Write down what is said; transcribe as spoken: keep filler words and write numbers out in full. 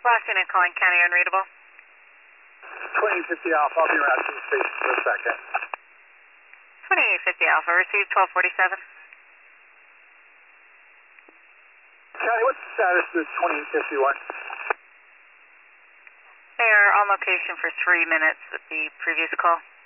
last unit calling county unreadable. twenty fifty Alpha, I'll be around to the station for a second. twenty-eight fifty Alpha, received twelve forty-seven. County, what's the status of this twenty-eight fifty-one? They are on location for three minutes with the previous call.